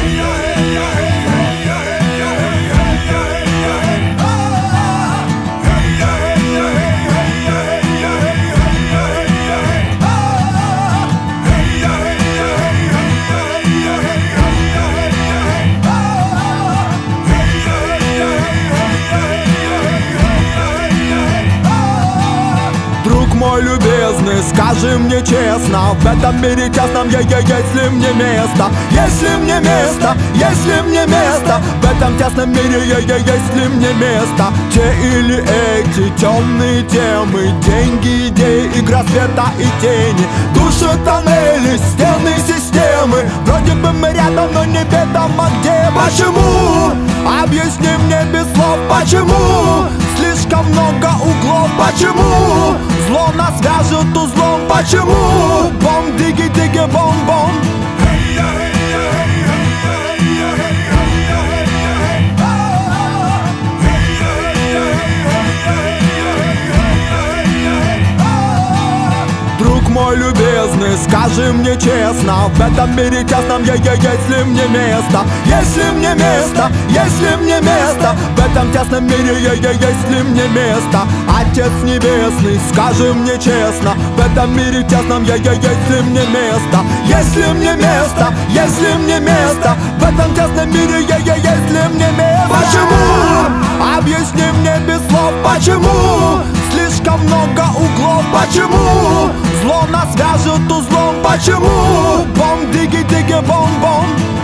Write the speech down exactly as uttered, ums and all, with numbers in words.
Мой любезный, скажи мне честно, в этом мире тесном, я, я, есть ли мне место? Есть ли мне место? Есть ли мне место? В этом тесном мире, я, я, есть ли мне место? Те или эти темные темы, деньги, идеи, игра света и тени, души, тоннели, стены, системы. Вроде бы мы рядом, но неведомо где. Почему? Объясни мне без слов, почему? Слишком много углов, почему? Зло нас вяжет узлом, почему? Бом, диги, диги, бом, бом. Друг мой любезный, скажи мне честно, в этом мире тесном, я, я, есть ли мне место? Есть ли мне место? Есть ли мне место? В этом тесном мире, я, я, есть ли мне место? Отец небесный, скажи мне честно, в этом мире тесном, я, я, есть ли мне место? Есть ли мне место? Есть ли мне место? В этом тесном мире, я, я, есть ли мне место? Почему? Объясни мне без слов, почему? Слишком много углов, почему? Зло нас вяжет узлом, почему? Бом, диги, диги, бом, бом.